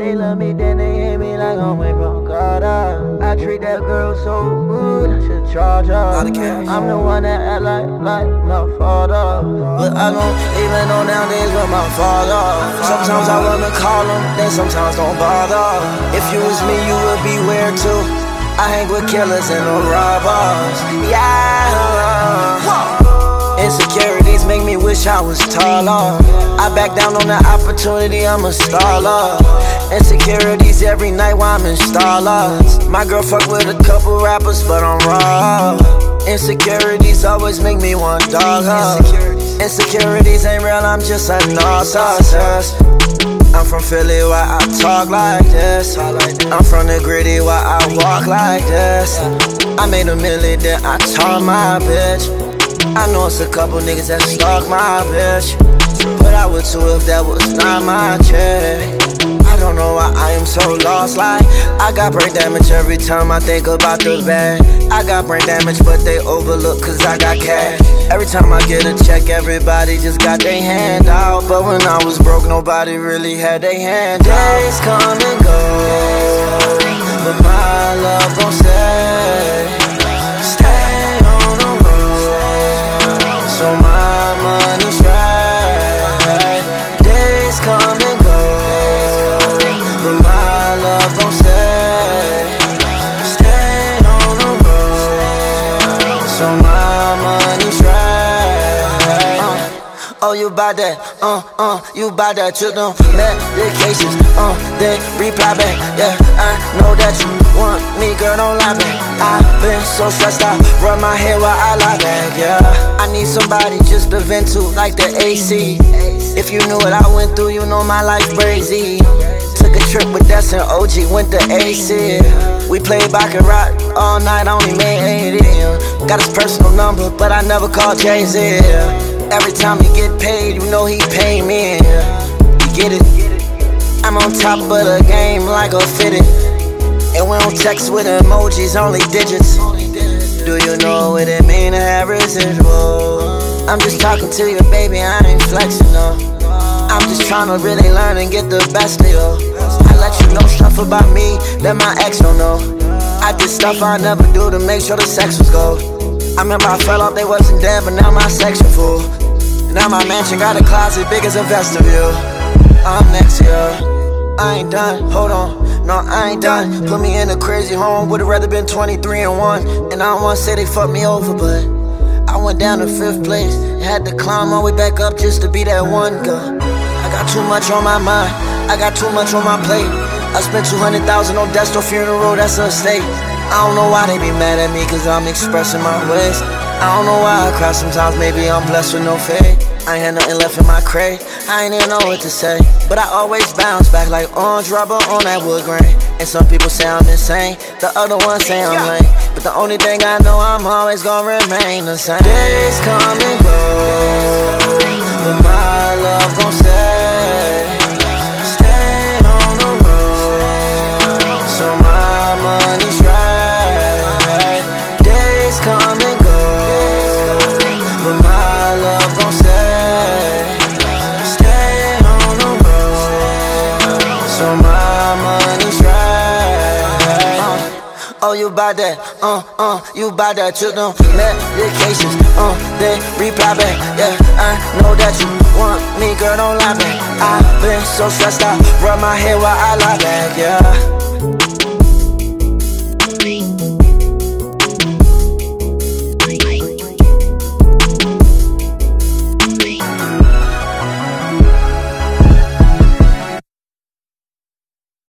They love me, then they hate me like I'm way from God. I treat that girl so good, I should charge her. I'm the one that act like my father, but I don't even know nowadays with my father. Sometimes I wanna call him, then sometimes don't bother. If you was me, you would be weird too. I hang with killers and no robbers. Yeah. Insecurities make me wish I was taller. I back down on the opportunity, I'm a staller. Insecurities every night while I'm in Starlocks. My girl fuck with a couple rappers, but I'm raw. Insecurities always make me want dog her. Insecurities ain't real, I'm just a narcissist. I'm from Philly, why I talk like this. I'm from the gritty, why I walk like this. I made $1 million, then I taught my bitch. I know it's a couple niggas that stalk my bitch, but I would too if that was not my chick. I don't know why I am so lost, like I got brain damage every time I think about the bag. I got brain damage but they overlook cause I got cash. Every time I get a check everybody just got their hand out, but when I was broke nobody really had their hand out. Days come and go, but my love gon' stay. So my money's right. Days come and go, but my love gon' stay. Stay on the road. So my money's right. Oh, you buy that, you buy that. You know medications, they reply back. Yeah, I know that you want me, girl, don't lie back. I've been so stressed out, rub my head while I lie back, yeah. I need somebody just to vent to, like the AC. If you knew what I went through, you know my life crazy. Took a trip with Des and OG, went to AC. We played Baccarat all night, only made 80. Got his personal number, but I never called Jay-Z. Every time he get paid, you know he pay me. You get it? I'm on top of the game like a fitted. And we don't text with emojis, only digits. Do you know what it mean to have residual? I'm just talking to you, baby, I ain't flexing, no. I'm just trying to really learn and get the best of you. I let you know stuff about me that my ex don't know. I did stuff I never do to make sure the sex was gold. I remember I fell off, they wasn't dead, but now my section full. Now my mansion got a closet big as a vestibule. I'm next to you, I ain't done, hold on, no I ain't done. Put me in a crazy home, would've rather been 23-1. And I don't wanna say they fucked me over, but I went down to 5th place. Had to climb my way back up just to be that one girl. I got too much on my mind, I got too much on my plate. I spent 200,000 on Desto funeral, that's a estate. I don't know why they be mad at me cause I'm expressing my ways. I don't know why I cry sometimes, maybe I'm blessed with no fade. I ain't had nothing left in my crate, I ain't even know what to say. But I always bounce back like orange rubber on that wood grain. And some people say I'm insane, the other ones say I'm lame. But the only thing I know, I'm always gonna remain the same. Days come and go, but my love gon' stay. Stay on the road, so my money's right. Days come and go, but my love gon' stay. Stay on the road, so my money's right. Oh, you buy that, you buy that. You know medications, they reply back. Yeah, I know that you want me, girl, don't lie back. I've been so stressed out, rub my head while I lie back, yeah.